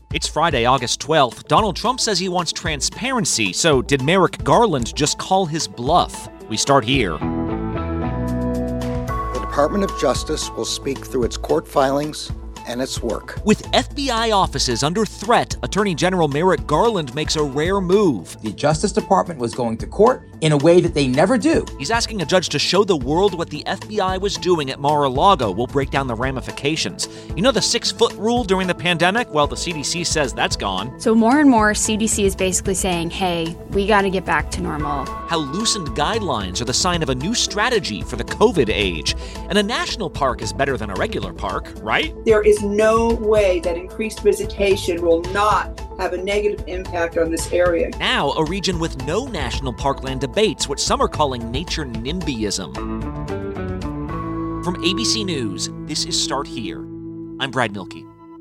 It's Friday, August 12th. Donald Trump says he wants transparency, so did Merrick Garland just call his bluff? We start here. The Department of Justice will speak through its court filings and its work. With FBI offices under threat, Attorney General Merrick Garland makes a rare move. The Justice Department was going to court in a way that they never do. He's asking a judge to show the world what the FBI was doing at Mar-a-Lago. We'll break down the ramifications. You know the 6-foot rule during the pandemic? Well, the CDC says that's gone. So more and more, CDC is basically saying, hey, we got to get back to normal. How loosened guidelines are the sign of a new strategy for the COVID age. And a national park is better than a regular park, right? There is no way that increased visitation will not have a negative impact on this area. Now, a region with no national parkland debates what some are calling nature NIMBYism. From ABC News, this is Start Here. I'm Brad Milkey.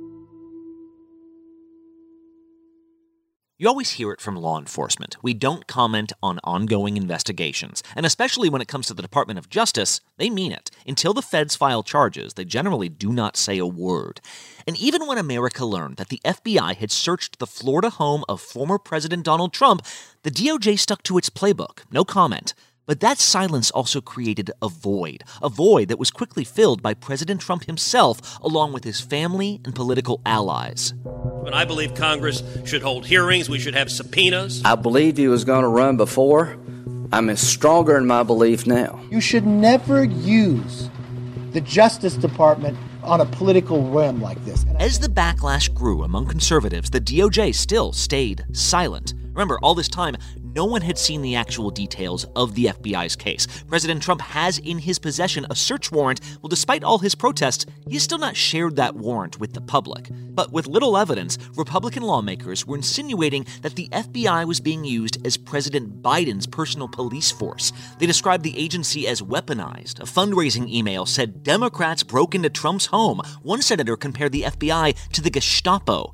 You always hear it from law enforcement. We don't comment on ongoing investigations. And especially when it comes to the Department of Justice, they mean it. Until the feds file charges, they generally do not say a word. And even when America learned that the FBI had searched the Florida home of former President Donald Trump, the DOJ stuck to its playbook. No comment. But that silence also created a void that was quickly filled by President Trump himself, along with his family and political allies. But I believe Congress should hold hearings. We should have subpoenas. I believed he was going to run before. I'm stronger in my belief now. You should never use the Justice Department on a political whim like this. As the backlash grew among conservatives, the DOJ still stayed silent. Remember, all this time, no one had seen the actual details of the FBI's case. President Trump has in his possession a search warrant. Well, despite all his protests, he's still not shared that warrant with the public. But with little evidence, Republican lawmakers were insinuating that the FBI was being used as President Biden's personal police force. They described the agency as weaponized. A fundraising email said Democrats broke into Trump's home. One senator compared the FBI to the Gestapo.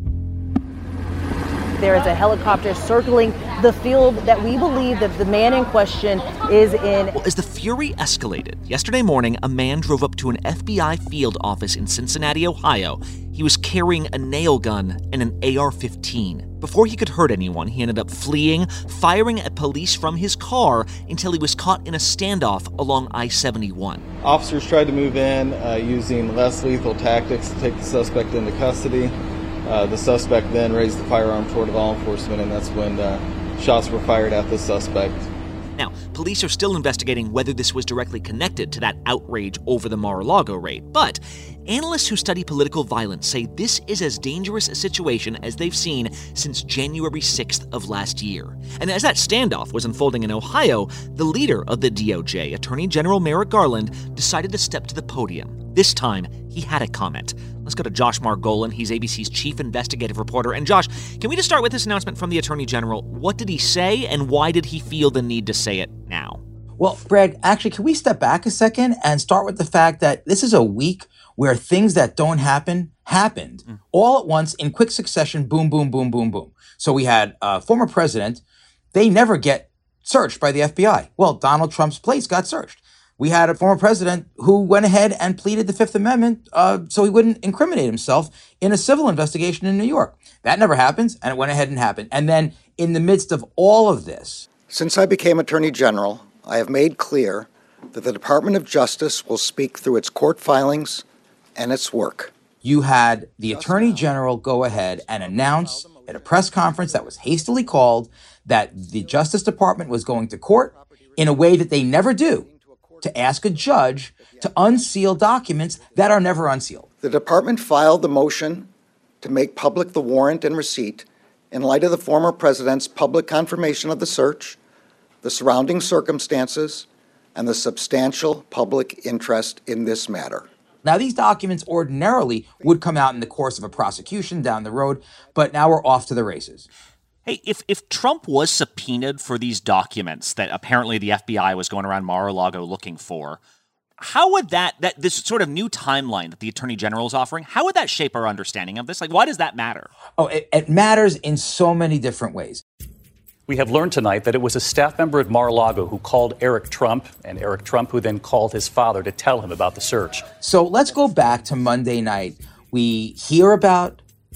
There is a helicopter circling the field that we believe that the man in question is in. Well, as the fury escalated, yesterday morning, a man drove up to an FBI field office in Cincinnati, Ohio. He was carrying a nail gun and an AR-15. Before he could hurt anyone, he ended up fleeing, firing at police from his car until he was caught in a standoff along I-71. Officers tried to move in using less lethal tactics to take the suspect into custody. The suspect then raised the firearm toward law enforcement, and that's when shots were fired at the suspect. Now, police are still investigating whether this was directly connected to that outrage over the Mar-a-Lago raid, but analysts who study political violence say this is as dangerous a situation as they've seen since January 6th of last year. And as that standoff was unfolding in Ohio, the leader of the DOJ, Attorney General Merrick Garland, decided to step to the podium. This time, he had a comment. Let's go to Josh Margolin. He's ABC's chief investigative reporter. And Josh, can we just start with this announcement from the Attorney General? What did he say, and why did he feel the need to say it now? Well, Brad, actually, can we step back a second and start with the fact that this is a week where things that don't happen happened all at once in quick succession, boom, boom, boom, boom, boom. So we had a former president. They never get searched by the FBI. Well, Donald Trump's place got searched. We had a former president who went ahead and pleaded the Fifth Amendment so he wouldn't incriminate himself in a civil investigation in New York. That never happens, and it went ahead and happened. And then in the midst of all of this... Since I became Attorney General, I have made clear that the Department of Justice will speak through its court filings and its work. You had the Attorney General go ahead and announce at a press conference that was hastily called that the Justice Department was going to court in a way that they never do, to ask a judge to unseal documents that are never unsealed. The department filed the motion to make public the warrant and receipt in light of the former president's public confirmation of the search, the surrounding circumstances, and the substantial public interest in this matter. Now, these documents ordinarily would come out in the course of a prosecution down the road, but now we're off to the races. Hey, if Trump was subpoenaed for these documents that apparently the FBI was going around Mar-a-Lago looking for, how would that this sort of new timeline that the Attorney General is offering, how would that shape our understanding of this? Like, why does that matter? Oh, it matters in so many different ways. We have learned tonight that it was a staff member at Mar-a-Lago who called Eric Trump, and Eric Trump who then called his father to tell him about the search. So let's go back to Monday night. We hear about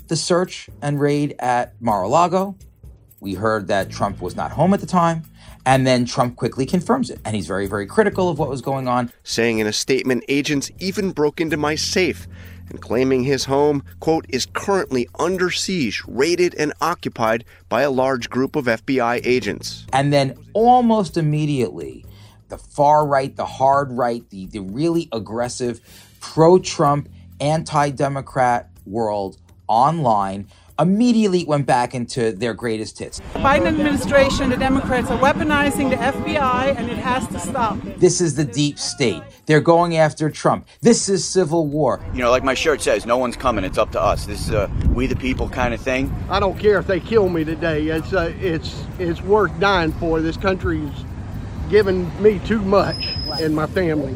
the search and raid at Mar-a-Lago. We heard that Trump was not home at the time. And then Trump quickly confirms it. And he's very, very critical of what was going on. Saying in a statement, agents even broke into my safe, and claiming his home, quote, is currently under siege, raided and occupied by a large group of FBI agents. And then almost immediately, the far right, the hard right, the really aggressive, pro-Trump, anti-Democrat world online immediately went back into their greatest hits. The Biden administration, the Democrats are weaponizing the FBI, and it has to stop. This is the deep state. They're going after Trump. This is civil war. You know, like my shirt says, no one's coming. It's up to us. This is a we the people kind of thing. I don't care if they kill me today. It's worth dying for. This country's given me too much and my family.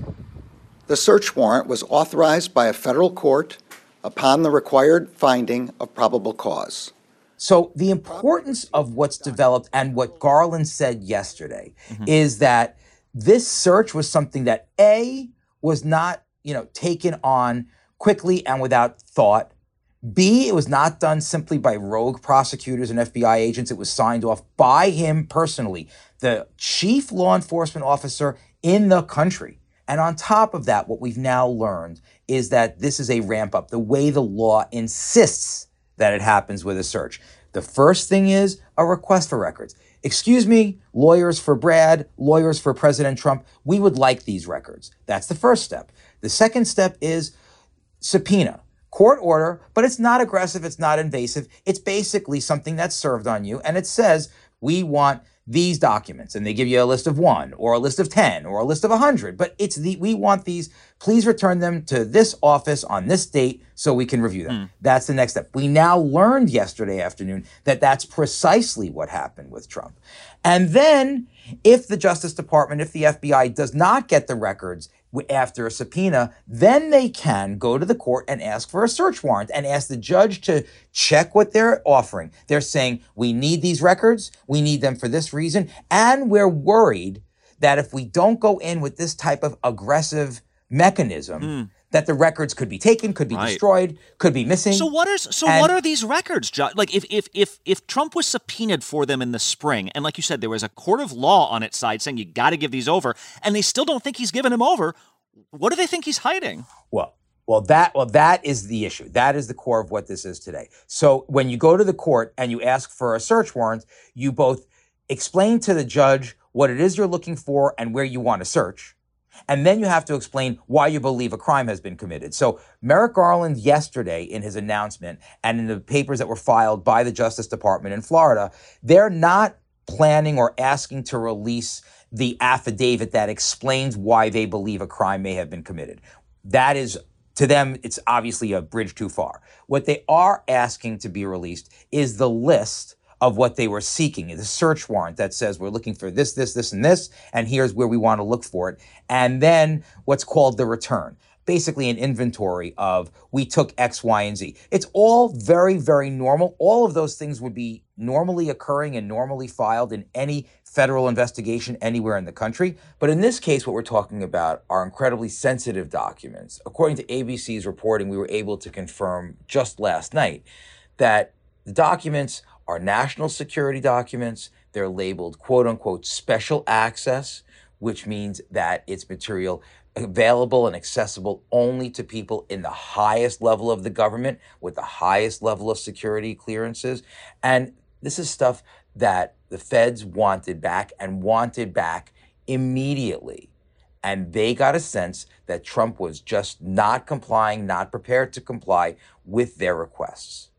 The search warrant was authorized by a federal court upon the required finding of probable cause. So the importance of what's developed and what Garland said yesterday is that this search was something that A, was not, taken on quickly and without thought. B, it was not done simply by rogue prosecutors and FBI agents. It was signed off by him personally, the chief law enforcement officer in the country. And on top of that, what we've now learned is that this is a ramp up, the way the law insists that it happens with a search. The first thing is a request for records. Excuse me, lawyers for Brad, lawyers for President Trump, we would like these records. That's the first step. The second step is subpoena, court order, but it's not aggressive, it's not invasive. It's basically something that's served on you, and it says, we want these documents, and they give you a list of 1 or a list of 10 or a list of 100, but we want these, please return them to this office on this date so we can review them. That's the next step. We now learned yesterday afternoon that that's precisely what happened with Trump. And then if the Justice Department, if the FBI does not get the records after a subpoena, then they can go to the court and ask for a search warrant and ask the judge to check what they're offering. They're saying, we need these records, we need them for this reason, and we're worried that if we don't go in with this type of aggressive mechanism, that the records could be taken, could be destroyed, could be missing. So what are these records, Josh? Like if Trump was subpoenaed for them in the spring, and like you said, there was a court of law on its side saying you got to give these over, and they still don't think he's given them over, what do they think he's hiding? Well, that is the issue. That is the core of what this is today. So when you go to the court and you ask for a search warrant, you both explain to the judge what it is you're looking for and where you want to search. And then you have to explain why you believe a crime has been committed. So Merrick Garland yesterday in his announcement and in the papers that were filed by the Justice Department in Florida, they're not planning or asking to release the affidavit that explains why they believe a crime may have been committed. That is, to them, it's obviously a bridge too far. What they are asking to be released is the list of what they were seeking, the search warrant that says we're looking for this, this, this, and this, and here's where we want to look for it. And then what's called the return, basically an inventory of we took X, Y, and Z. It's all very, very normal. All of those things would be normally occurring and normally filed in any federal investigation anywhere in the country. But in this case, what we're talking about are incredibly sensitive documents. According to ABC's reporting, we were able to confirm just last night that the documents are national security documents. They're labeled, quote unquote, special access, which means that it's material available and accessible only to people in the highest level of the government with the highest level of security clearances. And this is stuff that the feds wanted back and wanted back immediately. And they got a sense that Trump was just not complying, not prepared to comply with their requests.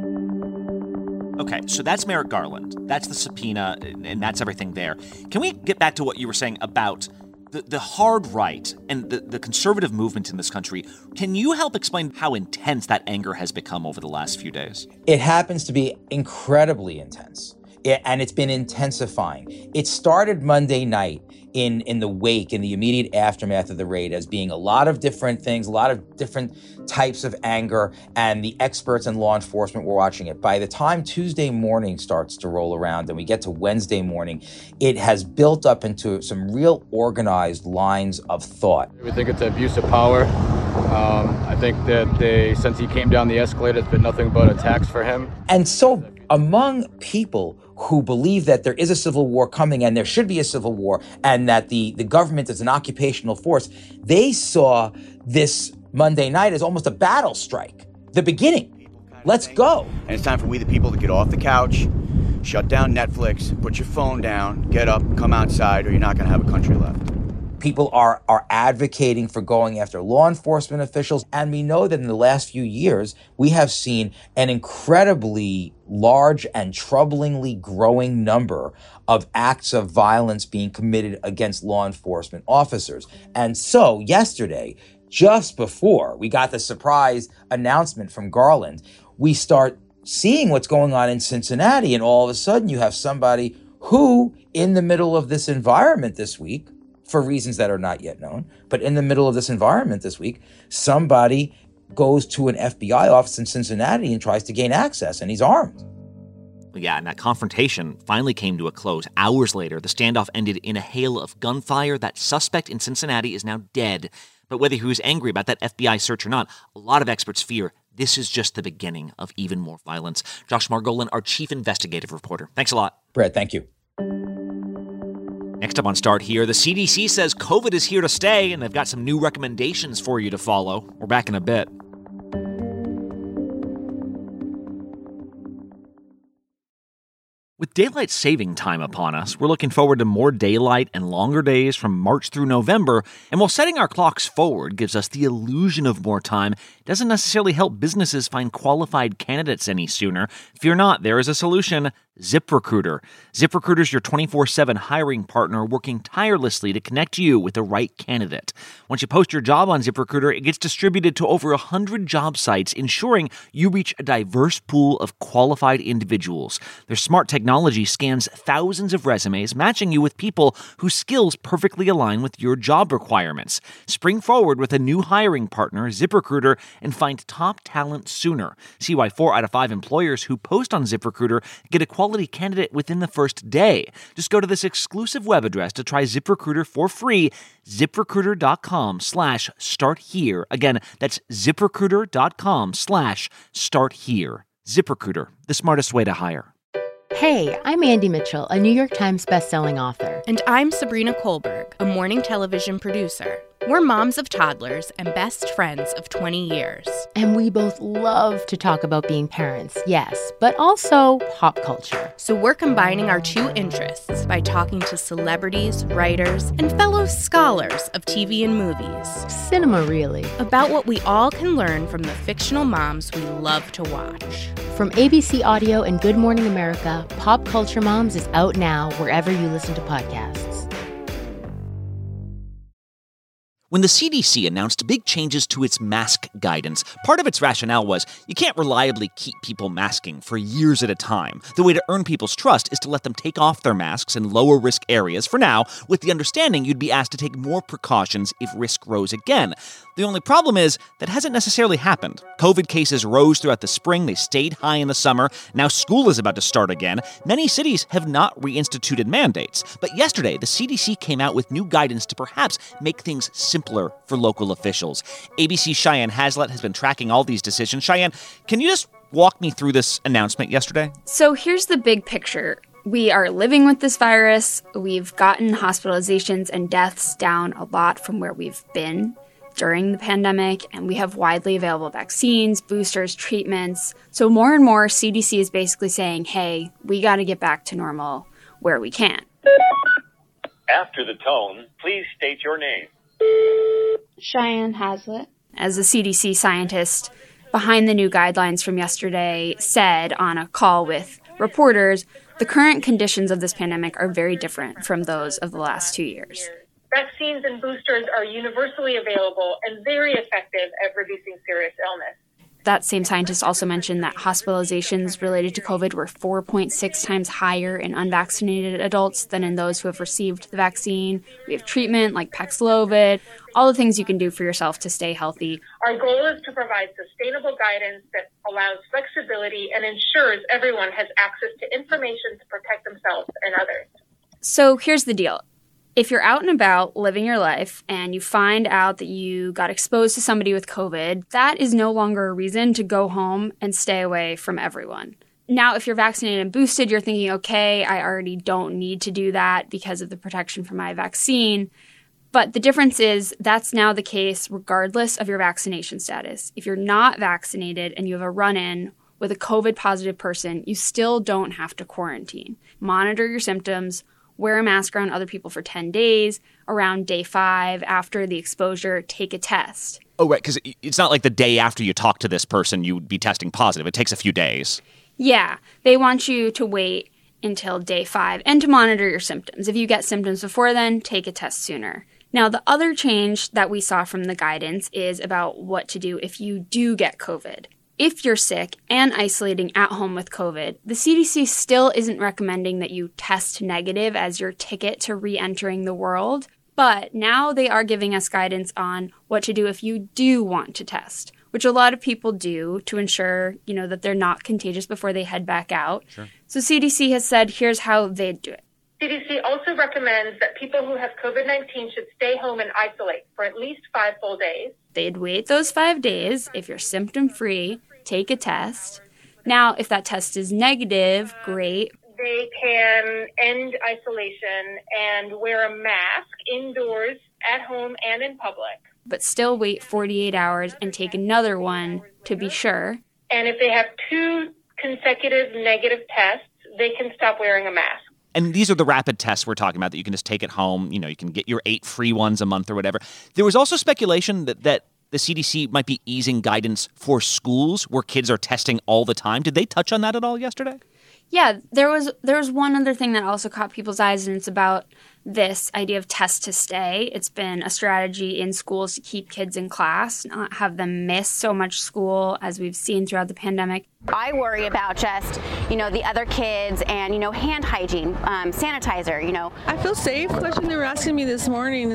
Okay, so that's Merrick Garland. That's the subpoena, and that's everything there. Can we get back to what you were saying about the hard right and the conservative movement in this country? Can you help explain how intense that anger has become over the last few days? It happens to be incredibly intense, and it's been intensifying. It started Monday night in the wake, in the immediate aftermath of the raid, as being a lot of different things, a lot of different types of anger, and the experts and law enforcement were watching it. By the time Tuesday morning starts to roll around and we get to Wednesday morning, it has built up into some real organized lines of thought. We think it's an abuse of power. I think that since he came down the escalator, it's been nothing but attacks for him. And so among people who believe that there is a civil war coming and there should be a civil war and that the government is an occupational force, they saw this Monday night as almost a battle strike, the beginning. Let's go. And it's time for we the people to get off the couch, shut down Netflix, put your phone down, get up, come outside, or you're not going to have a country left. People are advocating for going after law enforcement officials. And we know that in the last few years, we have seen an incredibly large and troublingly growing number of acts of violence being committed against law enforcement officers. And so yesterday, just before we got the surprise announcement from Garland, we start seeing what's going on in Cincinnati. And all of a sudden you have somebody who, in the middle of this environment this week, for reasons that are not yet known, but in the middle of this environment this week, somebody goes to an FBI office in Cincinnati and tries to gain access, and he's armed. Yeah, and that confrontation finally came to a close. Hours later, the standoff ended in a hail of gunfire. That suspect in Cincinnati is now dead. But whether he was angry about that FBI search or not, a lot of experts fear this is just the beginning of even more violence. Josh Margolin, our chief investigative reporter. Thanks a lot. Brad, thank you. Next up on Start Here, the CDC says COVID is here to stay, and they've got some new recommendations for you to follow. We're back in a bit. With daylight saving time upon us, we're looking forward to more daylight and longer days from March through November, and while setting our clocks forward gives us the illusion of more time, it doesn't necessarily help businesses find qualified candidates any sooner. Fear not, there is a solution. ZipRecruiter. ZipRecruiter is your 24/7 hiring partner working tirelessly to connect you with the right candidate. Once you post your job on ZipRecruiter, it gets distributed to over 100 job sites, ensuring you reach a diverse pool of qualified individuals. Their smart technology scans thousands of resumes, matching you with people whose skills perfectly align with your job requirements. Spring forward with a new hiring partner, ZipRecruiter, and find top talent sooner. See why 4 out of 5 employers who post on ZipRecruiter get a quality candidate within the first day. Just go to this exclusive web address to try ZipRecruiter for free, ZipRecruiter.com/starthere. Again, that's ZipRecruiter.com/starthere. ZipRecruiter, the smartest way to hire. Hey, I'm Andy Mitchell, a New York Times bestselling author. And I'm Sabrina Kohlberg, a morning television producer. We're moms of toddlers and best friends of 20 years. And we both love to talk about being parents, yes, but also pop culture. So we're combining our two interests by talking to celebrities, writers, and fellow scholars of TV and movies. Cinema, really. About what we all can learn from the fictional moms we love to watch. From ABC Audio and Good Morning America, Pop Culture Moms is out now wherever you listen to podcasts. When the CDC announced big changes to its mask guidance, part of its rationale was you can't reliably keep people masking for years at a time. The way to earn people's trust is to let them take off their masks in lower risk areas for now, with the understanding you'd be asked to take more precautions if risk rose again. The only problem is that hasn't necessarily happened. COVID cases rose throughout the spring, they stayed high in the summer, now school is about to start again. Many cities have not reinstituted mandates, but yesterday the CDC came out with new guidance to perhaps make things simpler for local officials. ABC's Cheyenne Hazlett has been tracking all these decisions. Cheyenne, can you just walk me through this announcement yesterday? So here's the big picture. We are living with this virus. We've gotten hospitalizations and deaths down a lot from where we've been during the pandemic, and we have widely available vaccines, boosters, treatments. So more and more, CDC is basically saying, hey, we got to get back to normal where we can. After the tone, please state your name. Cheyenne Hazlett. As a CDC scientist behind the new guidelines from yesterday said on a call with reporters, the current conditions of this pandemic are very different from those of the last 2 years. Vaccines and boosters are universally available and very effective at reducing serious illness. That same scientist also mentioned that hospitalizations related to COVID were 4.6 times higher in unvaccinated adults than in those who have received the vaccine. We have treatment like Paxlovid, all the things you can do for yourself to stay healthy. Our goal is to provide sustainable guidance that allows flexibility and ensures everyone has access to information to protect themselves and others. So here's the deal. If you're out and about living your life and you find out that you got exposed to somebody with COVID, that is no longer a reason to go home and stay away from everyone. Now, if you're vaccinated and boosted, you're thinking, okay, I already don't need to do that because of the protection from my vaccine. But the difference is that's now the case regardless of your vaccination status. If you're not vaccinated and you have a run-in with a COVID positive person, you still don't have to quarantine. Monitor your symptoms. Wear a mask around other people for 10 days. Around day 5, after the exposure, take a test. Oh, right, because it's not like the day after you talk to this person, you would be testing positive. It takes a few days. Yeah, they want you to wait until day 5 and to monitor your symptoms. If you get symptoms before then, take a test sooner. Now, the other change that we saw from the guidance is about what to do if you do get COVID. If you're sick and isolating at home with COVID, the CDC still isn't recommending that you test negative as your ticket to re-entering the world, but now they are giving us guidance on what to do if you do want to test, which a lot of people do to ensure, that they're not contagious before they head back out. Sure. So CDC has said here's how they'd do it. CDC also recommends that people who have COVID-19 should stay home and isolate for at least 5 full days. They'd wait those 5 days. If you're symptom-free, take a test. Now, if that test is negative, great. They can end isolation and wear a mask indoors, at home, and in public. But still wait 48 hours and take another one to be sure. And if they have 2 consecutive negative tests, they can stop wearing a mask. And these are the rapid tests we're talking about that you can just take at home. You can get your 8 free ones a month or whatever. There was also speculation that the CDC might be easing guidance for schools where kids are testing all the time. Did they touch on that at all yesterday? Yeah, there was one other thing that also caught people's eyes, and it's about this idea of test to stay. It's been a strategy in schools to keep kids in class, not have them miss so much school as we've seen throughout the pandemic. I worry about just, the other kids and, hand hygiene, sanitizer, I feel safe. Question they were asking me this morning,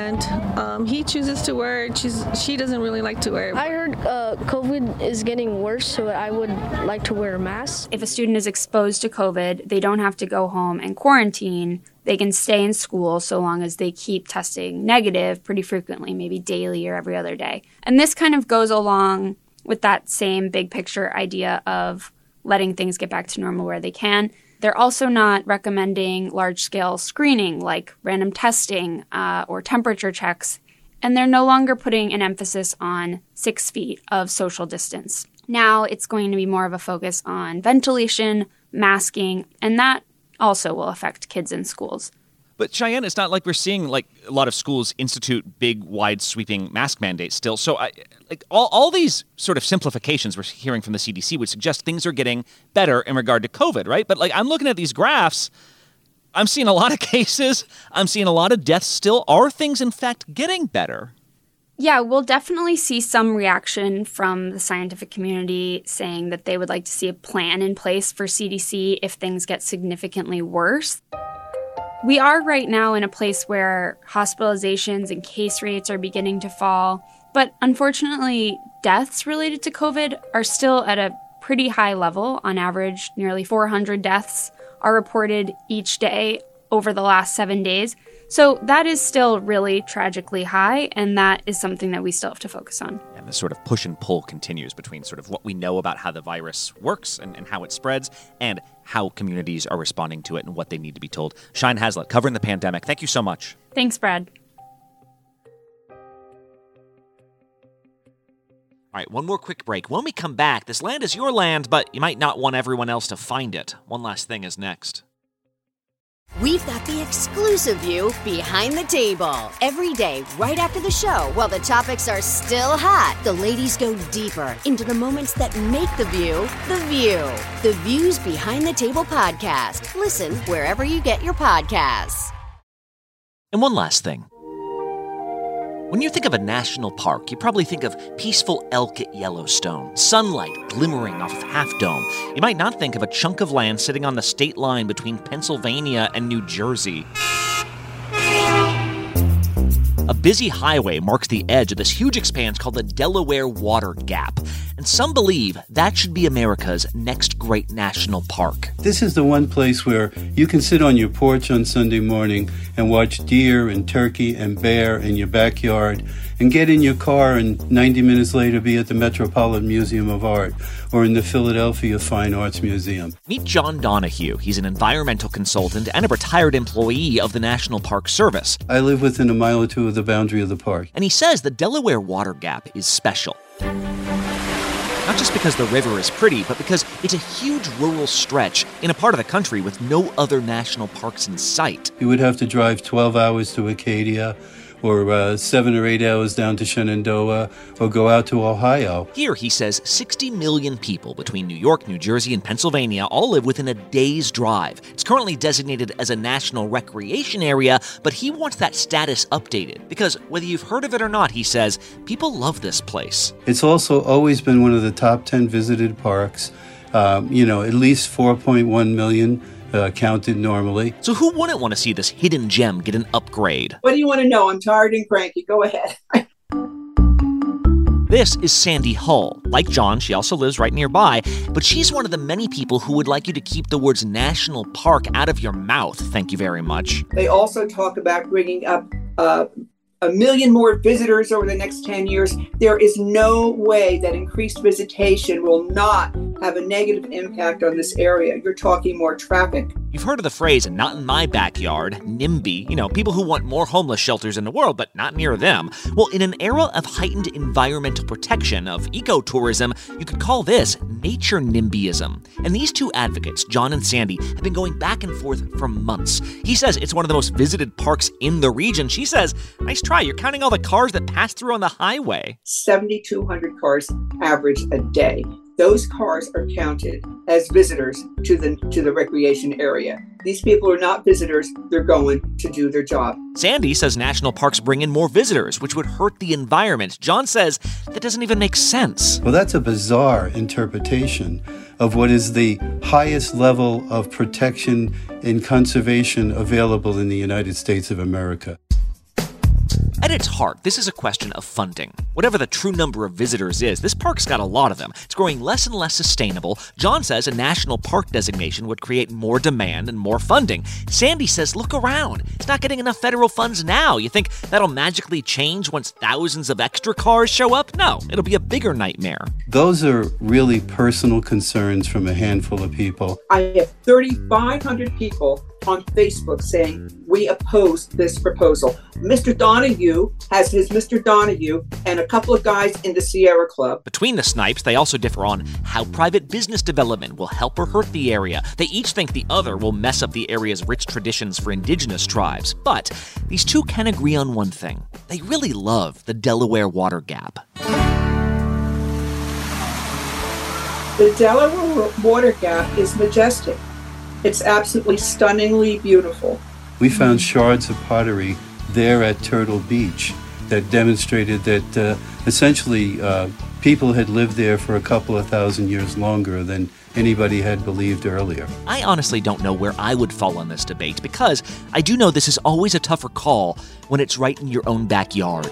and he chooses to wear it. She doesn't really like to wear it. I heard COVID is getting worse, so I would like to wear a mask. If a student is exposed to COVID, they don't have to go home and quarantine. They can stay in school so long as they keep testing negative pretty frequently, maybe daily or every other day. And this kind of goes along with that same big picture idea of letting things get back to normal where they can. They're also not recommending large-scale screening like random testing or temperature checks. And they're no longer putting an emphasis on 6 feet of social distance. Now it's going to be more of a focus on ventilation, masking, and that also will affect kids in schools. But Cheyenne, it's not like we're seeing a lot of schools institute big, wide, sweeping mask mandates still. So all these sort of simplifications we're hearing from the CDC would suggest things are getting better in regard to COVID, right? But I'm looking at these graphs. I'm seeing a lot of cases. I'm seeing a lot of deaths still. Are things, in fact, getting better? Yeah, we'll definitely see some reaction from the scientific community saying that they would like to see a plan in place for CDC if things get significantly worse. We are right now in a place where hospitalizations and case rates are beginning to fall, but unfortunately, deaths related to COVID are still at a pretty high level. On average, nearly 400 deaths are reported each day over the last 7 days. So that is still really tragically high, and that is something that we still have to focus on. And the sort of push and pull continues between sort of what we know about how the virus works and how it spreads and how communities are responding to it and what they need to be told. Cheyenne Hazlitt, covering the pandemic. Thank you so much. Thanks, Brad. All right, one more quick break. When we come back, this land is your land, but you might not want everyone else to find it. One Last Thing is next. We've got the exclusive view behind the table. Every day, right after the show, while the topics are still hot, the ladies go deeper into the moments that make the View the View. The Views Behind the Table podcast. Listen wherever you get your podcasts. And one last thing. When you think of a national park, you probably think of peaceful elk at Yellowstone, sunlight glimmering off of Half Dome. You might not think of a chunk of land sitting on the state line between Pennsylvania and New Jersey. A busy highway marks the edge of this huge expanse called the Delaware Water Gap. and some believe that should be America's next great national park. This is the one place where you can sit on your porch on Sunday morning and watch deer and turkey and bear in your backyard, and get in your car and 90 minutes later be at the Metropolitan Museum of Art or in the Philadelphia Fine Arts Museum. Meet John Donahue. He's an environmental consultant and a retired employee of the National Park Service. I live within a mile or two of the boundary of the park. And he says the Delaware Water Gap is special. Not just because the river is pretty, but because it's a huge rural stretch in a part of the country with no other national parks in sight. You would have to drive 12 hours to Acadia, or 7 or 8 hours down to Shenandoah, or go out to Ohio. Here, he says, 60 million people between New York, New Jersey, and Pennsylvania all live within a day's drive. It's currently designated as a national recreation area, but he wants that status updated. Because whether you've heard of it or not, he says, people love this place. It's also always been one of the top 10 visited parks. At least 4.1 million counted normally. So who wouldn't want to see this hidden gem get an upgrade? What do you want to know? I'm tired and cranky. Go ahead. This is Sandy Hull. Like John, she also lives right nearby, but she's one of the many people who would like you to keep the words national park out of your mouth. Thank you very much. They also talk about bringing up 1 million more visitors over the next 10 years. There is no way that increased visitation will not have a negative impact on this area. You're talking more traffic. You've heard of the phrase, not in my backyard, NIMBY, people who want more homeless shelters in the world, but not near them. Well, in an era of heightened environmental protection, of ecotourism, you could call this nature NIMBYism. And these two advocates, John and Sandy, have been going back and forth for months. He says it's one of the most visited parks in the region. She says, nice try, you're counting all the cars that pass through on the highway. 7,200 cars average a day. Those cars are counted as visitors to the recreation area. These people are not visitors, they're going to do their job. Sandy says national parks bring in more visitors, which would hurt the environment. John says that doesn't even make sense. Well, that's a bizarre interpretation of what is the highest level of protection and conservation available in the United States of America. At its heart, this is a question of funding. Whatever the true number of visitors is, this park's got a lot of them. It's growing less and less sustainable. John says a national park designation would create more demand and more funding. Sandy says, look around. It's not getting enough federal funds now. You think that'll magically change once thousands of extra cars show up? No, it'll be a bigger nightmare. Those are really personal concerns from a handful of people. I have 3,500 people on Facebook saying we oppose this proposal. Mr. Donahue has his Mr. Donahue and a couple of guys in the Sierra Club. Between the Snipes, they also differ on how private business development will help or hurt the area. They each think the other will mess up the area's rich traditions for indigenous tribes. But these two can agree on one thing. They really love the Delaware Water Gap. The Delaware Water Gap is majestic. It's absolutely stunningly beautiful. We found shards of pottery there at Turtle Beach that demonstrated that essentially people had lived there for a couple of thousand years longer than anybody had believed earlier. I honestly don't know where I would fall on this debate because I do know this is always a tougher call when it's right in your own backyard.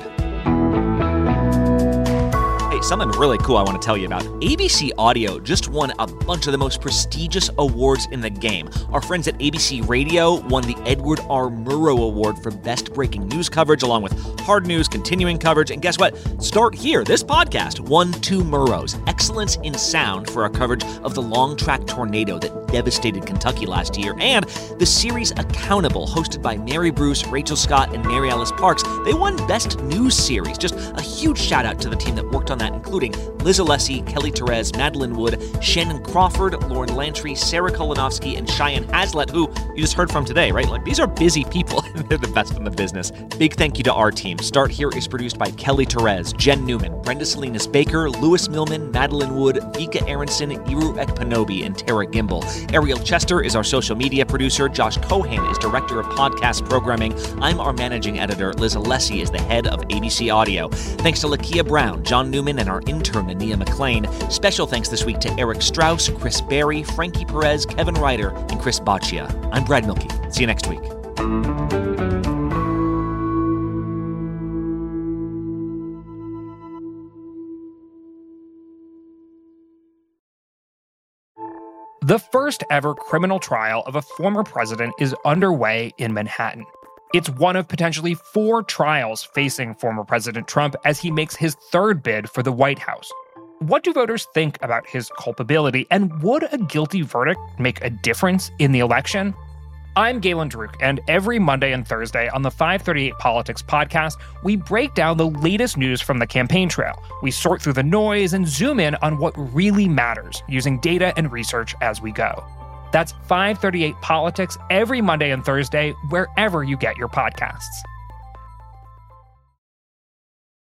Something really cool I want to tell you about. ABC Audio just won a bunch of the most prestigious awards in the game. Our friends at ABC Radio won the Edward R. Murrow Award for Best Breaking News Coverage, along with Hard News, Continuing Coverage, and guess what? Start Here, this podcast, won 2 Murrows. Excellence in Sound for our coverage of the long-track tornado that devastated Kentucky last year, and the series Accountable, hosted by Mary Bruce, Rachel Scott, and Mary Alice Parks. They won Best News Series. Just a huge shout-out to the team that worked on that, including Liz Alessi, Kelly Therese, Madeline Wood, Shannon Crawford, Lauren Lantry, Sarah Kolinovsky, and Cheyenne Hazlett, who you just heard from today, right? Like, these are busy people, and they're the best in the business. Big thank you to our team. Start Here is produced by Kelly Therese, Jen Newman, Brenda Salinas Baker, Lewis Millman, Madeline Wood, Vika Aronson, Iru Ekpanobi, and Tara Gimbel. Ariel Chester is our social media producer. Josh Cohan is director of podcast programming. I'm our managing editor. Liz Alessi is the head of ABC Audio. Thanks to Lakia Brown, John Newman, and our intern, Ania McLean. Special thanks this week to Eric Strauss, Chris Berry, Frankie Perez, Kevin Ryder, and Chris Baccia. I'm Brad Milkey. See you next week. The first ever criminal trial of a former president is underway in Manhattan. It's one of potentially 4 trials facing former President Trump as he makes his third bid for the White House. What do voters think about his culpability, and would a guilty verdict make a difference in the election? I'm Galen Druk, and every Monday and Thursday on the 538 Politics podcast, we break down the latest news from the campaign trail. We sort through the noise and zoom in on what really matters, using data and research as we go. That's 538 Politics every Monday and Thursday, wherever you get your podcasts.